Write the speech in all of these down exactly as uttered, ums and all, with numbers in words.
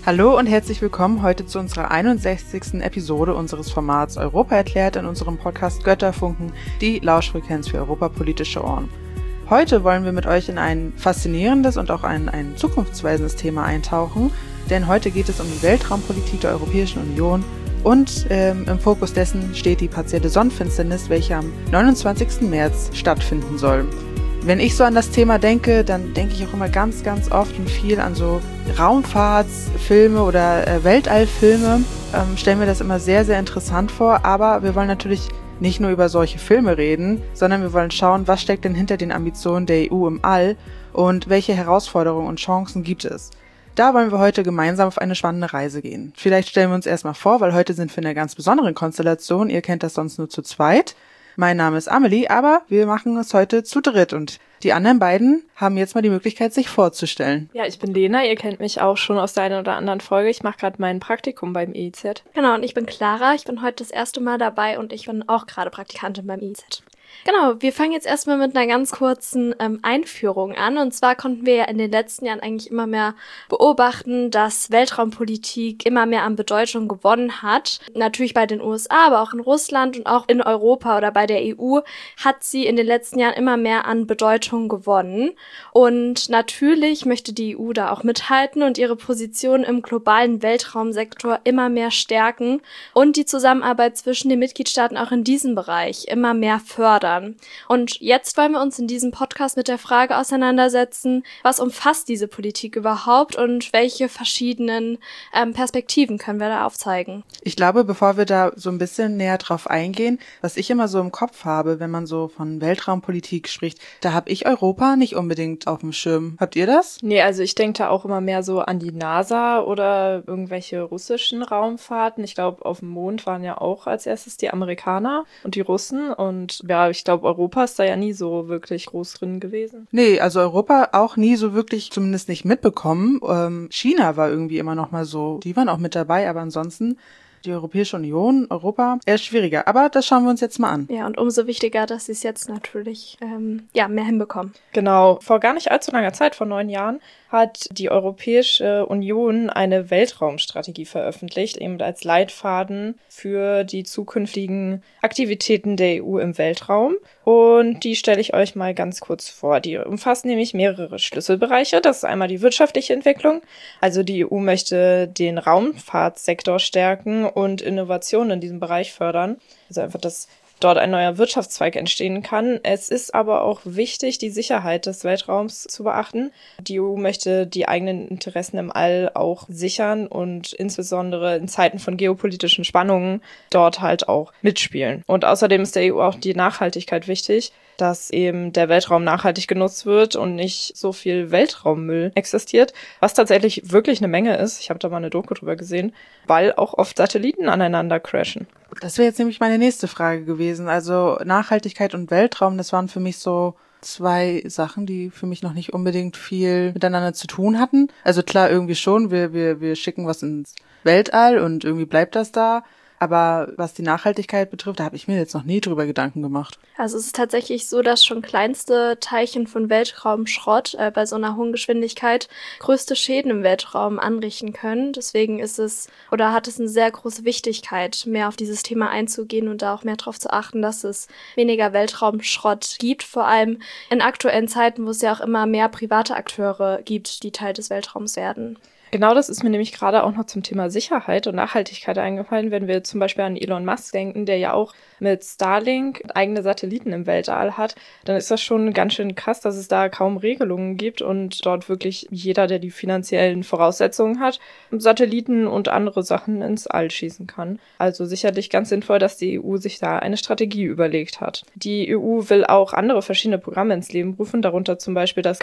Hallo und herzlich willkommen heute zu unserer einundsechzigsten Episode unseres Formats Europa erklärt in unserem Podcast Götterfunken, die Lauschfrequenz für europapolitische Ohren. Heute wollen wir mit euch in ein faszinierendes und auch ein, ein zukunftsweisendes Thema eintauchen, denn heute geht es um die Weltraumpolitik der Europäischen Union und ähm, im Fokus dessen steht die partielle Sonnenfinsternis, welche am neunundzwanzigsten März stattfinden soll. Wenn ich so an das Thema denke, dann denke ich auch immer ganz, ganz oft und viel an so Raumfahrtsfilme oder äh, Weltallfilme. Ähm, stellen wir das immer sehr, sehr interessant vor. Aber wir wollen natürlich nicht nur über solche Filme reden, sondern wir wollen schauen, was steckt denn hinter den Ambitionen der E U im All und welche Herausforderungen und Chancen gibt es. Da wollen wir heute gemeinsam auf eine spannende Reise gehen. Vielleicht stellen wir uns erstmal vor, weil heute sind wir in einer ganz besonderen Konstellation. Ihr kennt das sonst nur zu zweit. Mein Name ist Amelie, aber wir machen es heute zu dritt und die anderen beiden haben jetzt mal die Möglichkeit, sich vorzustellen. Ja, ich bin Lena, ihr kennt mich auch schon aus der einen oder anderen Folge. Ich mache gerade mein Praktikum beim E I Z. Genau, und ich bin Clara, ich bin heute das erste Mal dabei und ich bin auch gerade Praktikantin beim E I Z. Genau, wir fangen jetzt erstmal mit einer ganz kurzen ähm, Einführung an. Und zwar konnten wir ja in den letzten Jahren eigentlich immer mehr beobachten, dass Weltraumpolitik immer mehr an Bedeutung gewonnen hat. Natürlich bei den U S A, aber auch in Russland und auch in Europa oder bei der E U hat sie in den letzten Jahren immer mehr an Bedeutung gewonnen. Und natürlich möchte die E U da auch mithalten und ihre Position im globalen Weltraumsektor immer mehr stärken und die Zusammenarbeit zwischen den Mitgliedstaaten auch in diesem Bereich immer mehr fördern. Und jetzt wollen wir uns in diesem Podcast mit der Frage auseinandersetzen, was umfasst diese Politik überhaupt und welche verschiedenen ähm, Perspektiven können wir da aufzeigen? Ich glaube, bevor wir da so ein bisschen näher drauf eingehen, was ich immer so im Kopf habe, wenn man so von Weltraumpolitik spricht, da habe ich Europa nicht unbedingt auf dem Schirm. Habt ihr das? Nee, also ich denke da auch immer mehr so an die NASA oder irgendwelche russischen Raumfahrten. Ich glaube, auf dem Mond waren ja auch als erstes die Amerikaner und die Russen und ja, ich glaube, Europa ist da ja nie so wirklich groß drin gewesen. Nee, also Europa auch nie so wirklich, zumindest nicht mitbekommen. Ähm, China war irgendwie immer noch mal so, die waren auch mit dabei, aber ansonsten die Europäische Union, Europa, eher schwieriger. Aber das schauen wir uns jetzt mal an. Ja, und umso wichtiger, dass sie es jetzt natürlich ähm, ja mehr hinbekommen. Genau, vor gar nicht allzu langer Zeit, vor neun Jahren, hat die Europäische Union eine Weltraumstrategie veröffentlicht, eben als Leitfaden für die zukünftigen Aktivitäten der E U im Weltraum. Und die stelle ich euch mal ganz kurz vor. Die umfasst nämlich mehrere Schlüsselbereiche. Das ist einmal die wirtschaftliche Entwicklung. Also die E U möchte den Raumfahrtsektor stärken und Innovationen in diesem Bereich fördern. Also einfach, dass dort ein neuer Wirtschaftszweig entstehen kann. Es ist aber auch wichtig, die Sicherheit des Weltraums zu beachten. Die E U möchte die eigenen Interessen im All auch sichern und insbesondere in Zeiten von geopolitischen Spannungen dort halt auch mitspielen. Und außerdem ist der E U auch die Nachhaltigkeit wichtig, dass eben der Weltraum nachhaltig genutzt wird und nicht so viel Weltraummüll existiert, was tatsächlich wirklich eine Menge ist. Ich habe da mal eine Doku drüber gesehen, weil auch oft Satelliten aneinander crashen. Das wäre jetzt nämlich meine nächste Frage gewesen. Also Nachhaltigkeit und Weltraum, das waren für mich so zwei Sachen, die für mich noch nicht unbedingt viel miteinander zu tun hatten. Also klar, irgendwie schon, wir, wir, wir schicken was ins Weltall und irgendwie bleibt das da. Aber was die Nachhaltigkeit betrifft, da habe ich mir jetzt noch nie drüber Gedanken gemacht. Also es ist tatsächlich so, dass schon kleinste Teilchen von Weltraumschrott äh, bei so einer hohen Geschwindigkeit größte Schäden im Weltraum anrichten können. Deswegen ist es oder hat es eine sehr große Wichtigkeit, mehr auf dieses Thema einzugehen und da auch mehr darauf zu achten, dass es weniger Weltraumschrott gibt. Vor allem in aktuellen Zeiten, wo es ja auch immer mehr private Akteure gibt, die Teil des Weltraums werden. Genau, das ist mir nämlich gerade auch noch zum Thema Sicherheit und Nachhaltigkeit eingefallen, wenn wir zum Beispiel an Elon Musk denken, der ja auch mit Starlink eigene Satelliten im Weltall hat, dann ist das schon ganz schön krass, dass es da kaum Regelungen gibt und dort wirklich jeder, der die finanziellen Voraussetzungen hat, Satelliten und andere Sachen ins All schießen kann. Also sicherlich ganz sinnvoll, dass die E U sich da eine Strategie überlegt hat. Die E U will auch andere verschiedene Programme ins Leben rufen, darunter zum Beispiel das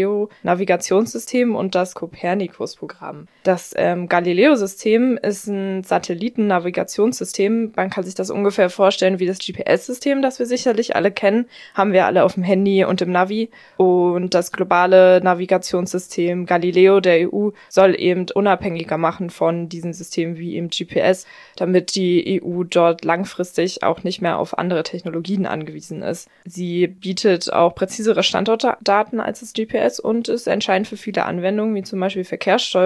Galileo-Navigationssystem und das Copernicus-Programm. Das ähm, Galileo-System ist ein Satelliten-Navigationssystem. Man kann sich das ungefähr vorstellen wie das G P S-System, das wir sicherlich alle kennen. Haben wir alle auf dem Handy und im Navi. Und das globale Navigationssystem Galileo der E U soll eben unabhängiger machen von diesen Systemen wie eben G P S, damit die E U dort langfristig auch nicht mehr auf andere Technologien angewiesen ist. Sie bietet auch präzisere Standortdaten als das G P S und ist entscheidend für viele Anwendungen, wie zum Beispiel Verkehrssteuerung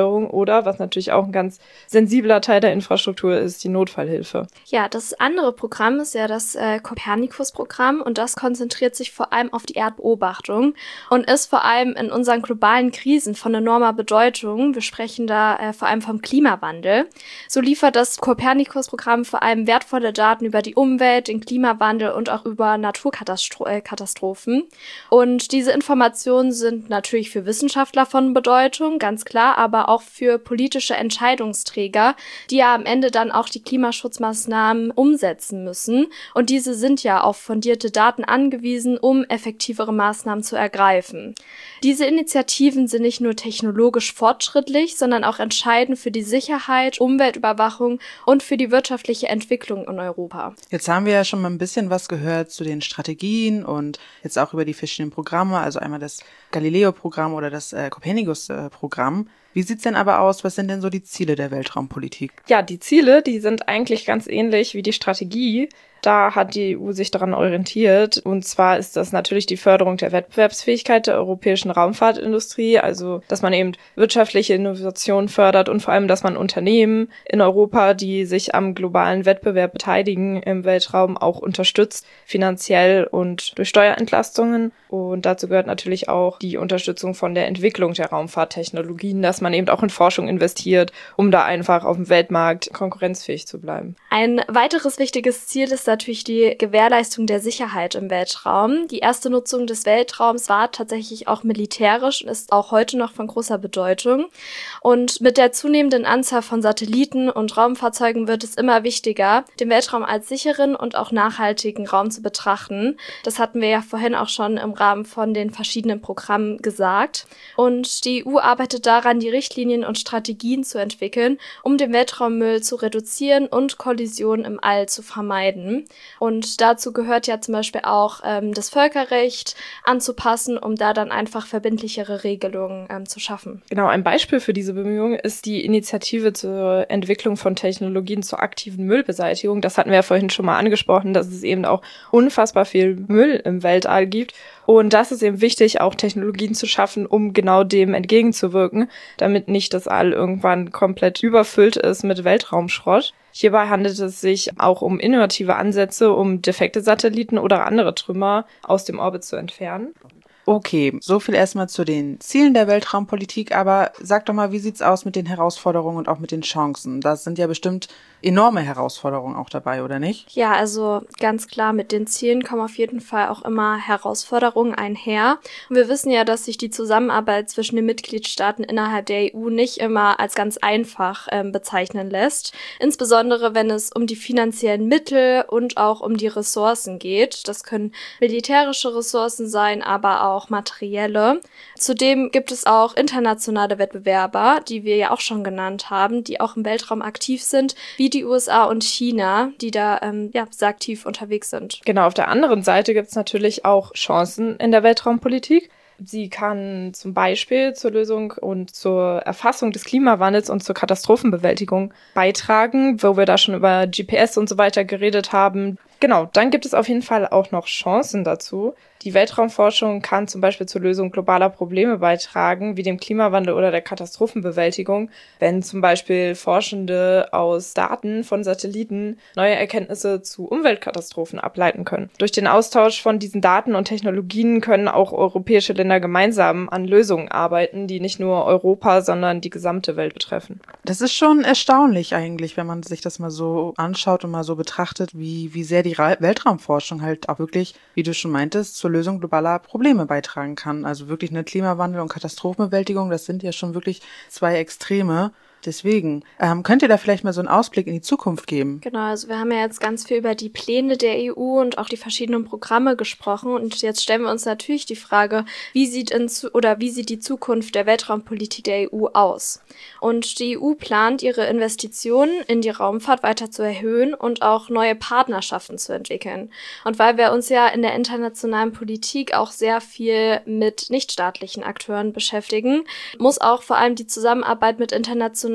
Herausforderung oder, was natürlich auch ein ganz sensibler Teil der Infrastruktur ist, die Notfallhilfe. Ja, das andere Programm ist ja das äh, Copernicus-Programm und das konzentriert sich vor allem auf die Erdbeobachtung und ist vor allem in unseren globalen Krisen von enormer Bedeutung. Wir sprechen da äh, vor allem vom Klimawandel. So liefert das Copernicus-Programm vor allem wertvolle Daten über die Umwelt, den Klimawandel und auch über Naturkatastrophen. Und diese Informationen sind natürlich für Wissenschaftler von Bedeutung, ganz klar, aber auch für politische Entscheidungsträger, die ja am Ende dann auch die Klimaschutzmaßnahmen umsetzen müssen. Und diese sind ja auf fundierte Daten angewiesen, um effektivere Maßnahmen zu ergreifen. Diese Initiativen sind nicht nur technologisch fortschrittlich, sondern auch entscheidend für die Sicherheit, Umweltüberwachung und für die wirtschaftliche Entwicklung in Europa. Jetzt haben wir ja schon mal ein bisschen was gehört zu den Strategien und jetzt auch über die verschiedenen Programme, also einmal das Galileo-Programm oder das äh, Copernicus-Programm. Wie sieht's denn aber aus? Was sind denn so die Ziele der Weltraumpolitik? Ja, die Ziele, die sind eigentlich ganz ähnlich wie die Strategie. Da hat die E U sich daran orientiert. Und zwar ist das natürlich die Förderung der Wettbewerbsfähigkeit der europäischen Raumfahrtindustrie, also dass man eben wirtschaftliche Innovation fördert und vor allem, dass man Unternehmen in Europa, die sich am globalen Wettbewerb beteiligen im Weltraum, auch unterstützt, finanziell und durch Steuerentlastungen. Und dazu gehört natürlich auch die Unterstützung von der Entwicklung der Raumfahrttechnologien, dass man eben auch in Forschung investiert, um da einfach auf dem Weltmarkt konkurrenzfähig zu bleiben. Ein weiteres wichtiges Ziel ist natürlich die Gewährleistung der Sicherheit im Weltraum. Die erste Nutzung des Weltraums war tatsächlich auch militärisch und ist auch heute noch von großer Bedeutung. Und mit der zunehmenden Anzahl von Satelliten und Raumfahrzeugen wird es immer wichtiger, den Weltraum als sicheren und auch nachhaltigen Raum zu betrachten. Das hatten wir ja vorhin auch schon im Rahmen von den verschiedenen Programmen gesagt. Und die E U arbeitet daran, die Richtlinien und Strategien zu entwickeln, um den Weltraummüll zu reduzieren und Kollisionen im All zu vermeiden. Und dazu gehört ja zum Beispiel auch ähm, das Völkerrecht anzupassen, um da dann einfach verbindlichere Regelungen ähm, zu schaffen. Genau, ein Beispiel für diese Bemühungen ist die Initiative zur Entwicklung von Technologien zur aktiven Müllbeseitigung. Das hatten wir ja vorhin schon mal angesprochen, dass es eben auch unfassbar viel Müll im Weltall gibt. Und das ist eben wichtig, auch Technologien zu schaffen, um genau dem entgegenzuwirken, damit nicht das All irgendwann komplett überfüllt ist mit Weltraumschrott. Hierbei handelt es sich auch um innovative Ansätze, um defekte Satelliten oder andere Trümmer aus dem Orbit zu entfernen. Okay, so viel erstmal zu den Zielen der Weltraumpolitik, aber sag doch mal, wie sieht's aus mit den Herausforderungen und auch mit den Chancen? Da sind ja bestimmt enorme Herausforderungen auch dabei, oder nicht? Ja, also ganz klar, mit den Zielen kommen auf jeden Fall auch immer Herausforderungen einher. Und wir wissen ja, dass sich die Zusammenarbeit zwischen den Mitgliedstaaten innerhalb der E U nicht immer als ganz einfach ähm, bezeichnen lässt. Insbesondere, wenn es um die finanziellen Mittel und auch um die Ressourcen geht. Das können militärische Ressourcen sein, aber auch materielle. Zudem gibt es auch internationale Wettbewerber, die wir ja auch schon genannt haben, die auch im Weltraum aktiv sind, wie die U S A und China, die da ähm, ja, sehr aktiv unterwegs sind. Genau, auf der anderen Seite gibt es natürlich auch Chancen in der Weltraumpolitik. Sie kann zum Beispiel zur Lösung und zur Erfassung des Klimawandels und zur Katastrophenbewältigung beitragen, wo wir da schon über G P S und so weiter geredet haben. Genau, dann gibt es auf jeden Fall auch noch Chancen dazu. Die Weltraumforschung kann zum Beispiel zur Lösung globaler Probleme beitragen, wie dem Klimawandel oder der Katastrophenbewältigung, wenn zum Beispiel Forschende aus Daten von Satelliten neue Erkenntnisse zu Umweltkatastrophen ableiten können. Durch den Austausch von diesen Daten und Technologien können auch europäische Länder gemeinsam an Lösungen arbeiten, die nicht nur Europa, sondern die gesamte Welt betreffen. Das ist schon erstaunlich eigentlich, wenn man sich das mal so anschaut und mal so betrachtet, wie, wie sehr die Ra- Weltraumforschung halt auch wirklich, wie du schon meintest, zur Lösung globaler Probleme beitragen kann. Also wirklich eine Klimawandel- und Katastrophenbewältigung, das sind ja schon wirklich zwei Extreme. Deswegen, ähm, könnt ihr da vielleicht mal so einen Ausblick in die Zukunft geben? Genau, also wir haben ja jetzt ganz viel über die Pläne der E U und auch die verschiedenen Programme gesprochen und jetzt stellen wir uns natürlich die Frage, wie sieht in zu- oder wie sieht die Zukunft der Weltraumpolitik der E U aus? Und die E U plant, ihre Investitionen in die Raumfahrt weiter zu erhöhen und auch neue Partnerschaften zu entwickeln. Und weil wir uns ja in der internationalen Politik auch sehr viel mit nichtstaatlichen Akteuren beschäftigen, muss auch vor allem die Zusammenarbeit mit internationalen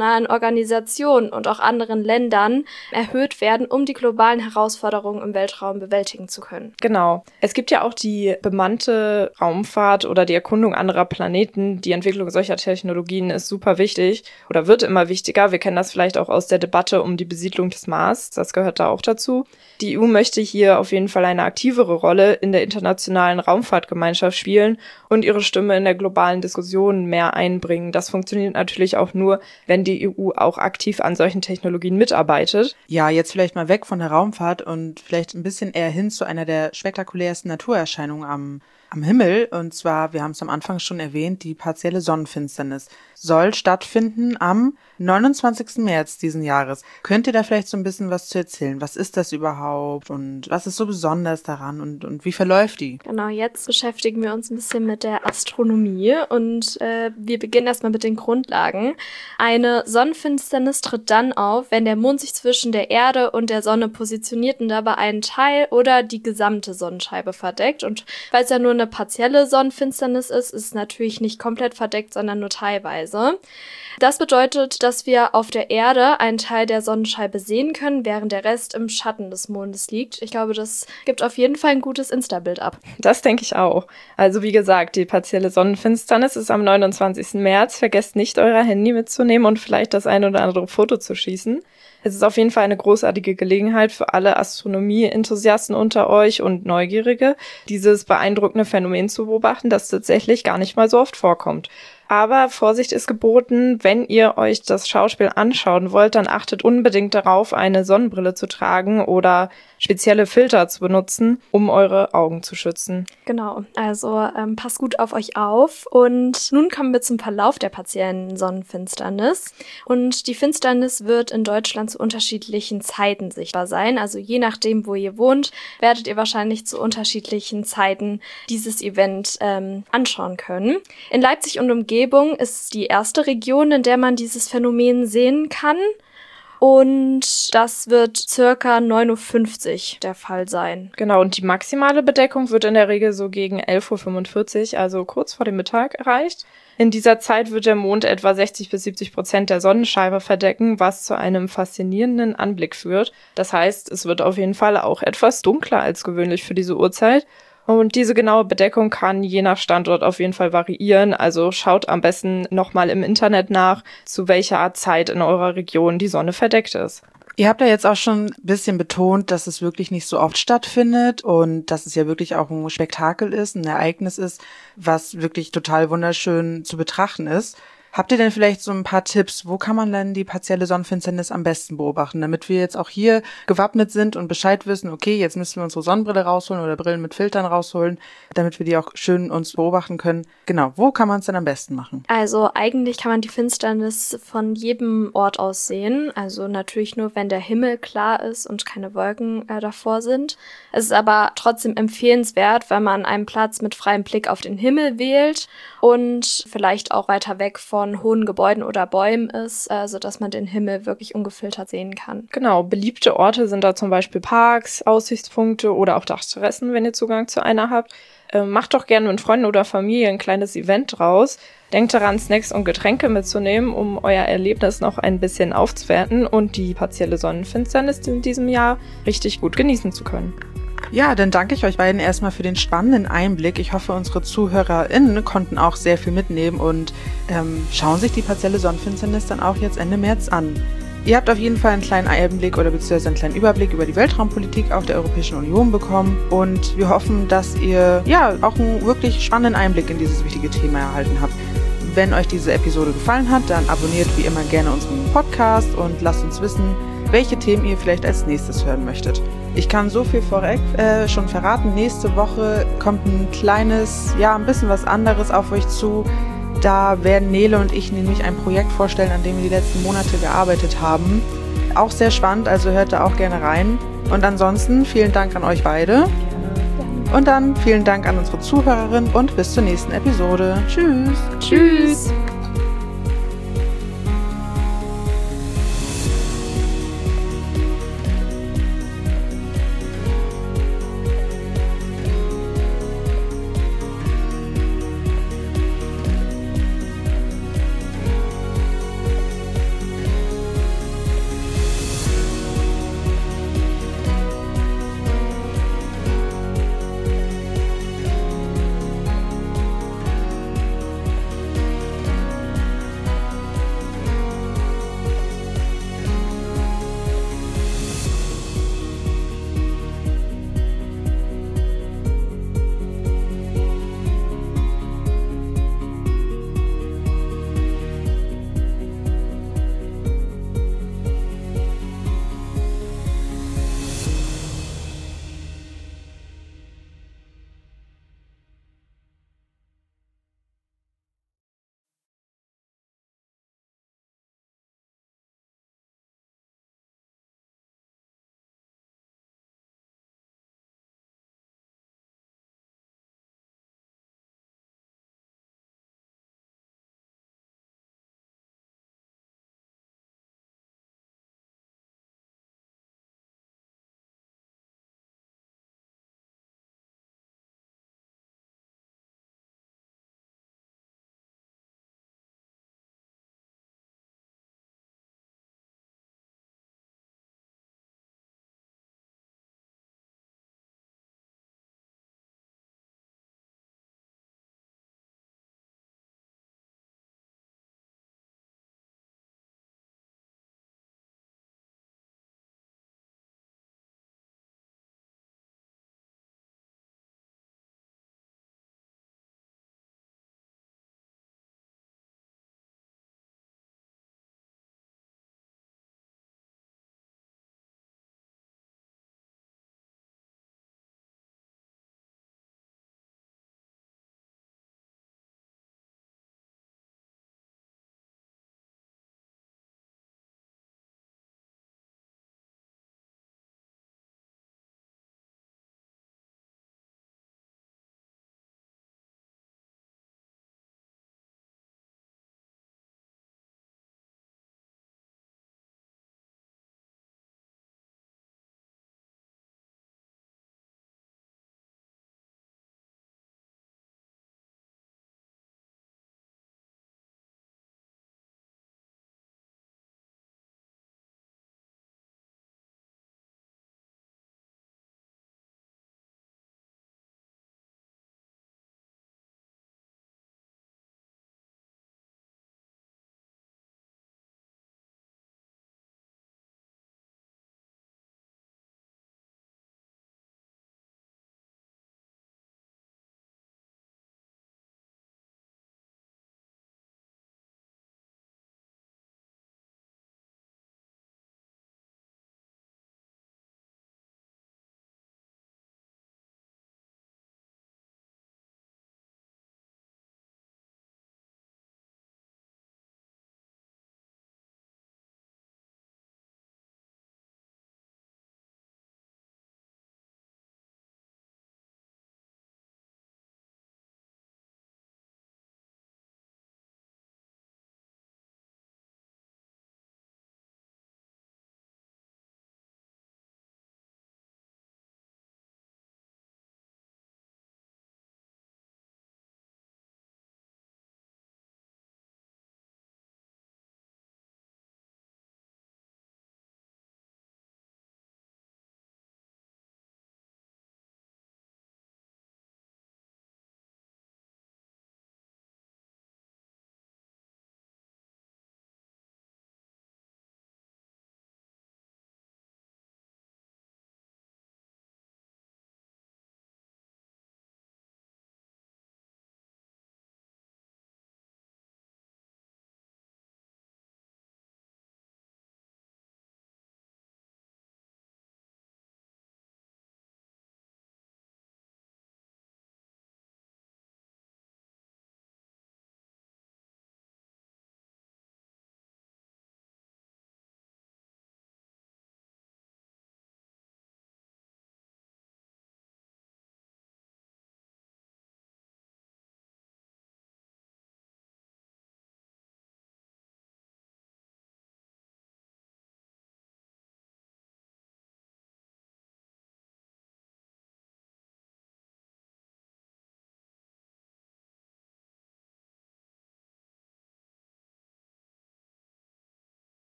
internationalen Organisationen und auch anderen Ländern erhöht werden, um die globalen Herausforderungen im Weltraum bewältigen zu können. Genau. Es gibt ja auch die bemannte Raumfahrt oder die Erkundung anderer Planeten. Die Entwicklung solcher Technologien ist super wichtig oder wird immer wichtiger. Wir kennen das vielleicht auch aus der Debatte um die Besiedlung des Mars. Das gehört da auch dazu. Die E U möchte hier auf jeden Fall eine aktivere Rolle in der internationalen Raumfahrtgemeinschaft spielen und ihre Stimme in der globalen Diskussion mehr einbringen. Das funktioniert natürlich auch nur, wenn die E U auch aktiv an solchen Technologien mitarbeitet. Ja, jetzt vielleicht mal weg von der Raumfahrt und vielleicht ein bisschen eher hin zu einer der spektakulärsten Naturerscheinungen am Am Himmel, und zwar, wir haben es am Anfang schon erwähnt, die partielle Sonnenfinsternis soll stattfinden am neunundzwanzigsten März diesen Jahres. Könnt ihr da vielleicht so ein bisschen was zu erzählen? Was ist das überhaupt und was ist so besonders daran und, und wie verläuft die? Genau, jetzt beschäftigen wir uns ein bisschen mit der Astronomie und äh, wir beginnen erstmal mit den Grundlagen. Eine Sonnenfinsternis tritt dann auf, wenn der Mond sich zwischen der Erde und der Sonne positioniert und dabei einen Teil oder die gesamte Sonnenscheibe verdeckt. Und weil es ja nur eine partielle Sonnenfinsternis ist, ist es natürlich nicht komplett verdeckt, sondern nur teilweise. Das bedeutet, dass wir auf der Erde einen Teil der Sonnenscheibe sehen können, während der Rest im Schatten des Mondes liegt. Ich glaube, das gibt auf jeden Fall ein gutes Insta-Bild ab. Das denke ich auch. Also wie gesagt, die partielle Sonnenfinsternis ist am neunundzwanzigsten März. Vergesst nicht, euer Handy mitzunehmen und vielleicht das ein oder andere Foto zu schießen. Es ist auf jeden Fall eine großartige Gelegenheit für alle Astronomie-Enthusiasten unter euch und Neugierige, dieses beeindruckende Phänomen zu beobachten, das tatsächlich gar nicht mal so oft vorkommt. Aber Vorsicht ist geboten, wenn ihr euch das Schauspiel anschauen wollt, dann achtet unbedingt darauf, eine Sonnenbrille zu tragen oder spezielle Filter zu benutzen, um eure Augen zu schützen. Genau, also ähm, passt gut auf euch auf. Und nun kommen wir zum Verlauf der partiellen Sonnenfinsternis. Und die Finsternis wird in Deutschland zu unterschiedlichen Zeiten sichtbar sein. Also je nachdem, wo ihr wohnt, werdet ihr wahrscheinlich zu unterschiedlichen Zeiten dieses Event ähm, anschauen können. In Leipzig und Umgebung ist die erste Region, in der man dieses Phänomen sehen kann. Und das wird circa neun Uhr fünfzig der Fall sein. Genau, und die maximale Bedeckung wird in der Regel so gegen elf Uhr fünfundvierzig, also kurz vor dem Mittag, erreicht. In dieser Zeit wird der Mond etwa sechzig bis siebzig Prozent der Sonnenscheibe verdecken, was zu einem faszinierenden Anblick führt. Das heißt, es wird auf jeden Fall auch etwas dunkler als gewöhnlich für diese Uhrzeit. Und diese genaue Bedeckung kann je nach Standort auf jeden Fall variieren. Also schaut am besten nochmal im Internet nach, zu welcher Zeit in eurer Region die Sonne verdeckt ist. Ihr habt ja jetzt auch schon ein bisschen betont, dass es wirklich nicht so oft stattfindet und dass es ja wirklich auch ein Spektakel ist, ein Ereignis ist, was wirklich total wunderschön zu betrachten ist. Habt ihr denn vielleicht so ein paar Tipps, wo kann man denn die partielle Sonnenfinsternis am besten beobachten, damit wir jetzt auch hier gewappnet sind und Bescheid wissen, okay, jetzt müssen wir unsere Sonnenbrille rausholen oder Brillen mit Filtern rausholen, damit wir die auch schön uns beobachten können. Genau, wo kann man es denn am besten machen? Also eigentlich kann man die Finsternis von jedem Ort aus sehen, also natürlich nur, wenn der Himmel klar ist und keine Wolken äh, davor sind. Es ist aber trotzdem empfehlenswert, wenn man einen Platz mit freiem Blick auf den Himmel wählt und vielleicht auch weiter weg von von hohen Gebäuden oder Bäumen ist, äh, sodass man den Himmel wirklich ungefiltert sehen kann. Genau, beliebte Orte sind da zum Beispiel Parks, Aussichtspunkte oder auch Dachterrassen, wenn ihr Zugang zu einer habt. Äh, macht doch gerne mit Freunden oder Familie ein kleines Event draus. Denkt daran, Snacks und Getränke mitzunehmen, um euer Erlebnis noch ein bisschen aufzuwerten und die partielle Sonnenfinsternis in diesem Jahr richtig gut genießen zu können. Ja, dann danke ich euch beiden erstmal für den spannenden Einblick. Ich hoffe, unsere ZuhörerInnen konnten auch sehr viel mitnehmen und ähm, schauen sich die partielle Sonnenfinsternis dann auch jetzt Ende März an. Ihr habt auf jeden Fall einen kleinen Einblick oder beziehungsweise einen kleinen Überblick über die Weltraumpolitik auf der Europäischen Union bekommen und wir hoffen, dass ihr ja auch einen wirklich spannenden Einblick in dieses wichtige Thema erhalten habt. Wenn euch diese Episode gefallen hat, dann abonniert wie immer gerne unseren Podcast und lasst uns wissen, welche Themen ihr vielleicht als nächstes hören möchtet. Ich kann so viel vorweg äh, schon verraten. Nächste Woche kommt ein kleines, ja, ein bisschen was anderes auf euch zu. Da werden Nele und ich nämlich ein Projekt vorstellen, an dem wir die letzten Monate gearbeitet haben. Auch sehr spannend, also hört da auch gerne rein. Und ansonsten vielen Dank an euch beide. Und dann vielen Dank an unsere Zuhörerin und bis zur nächsten Episode. Tschüss. Tschüss.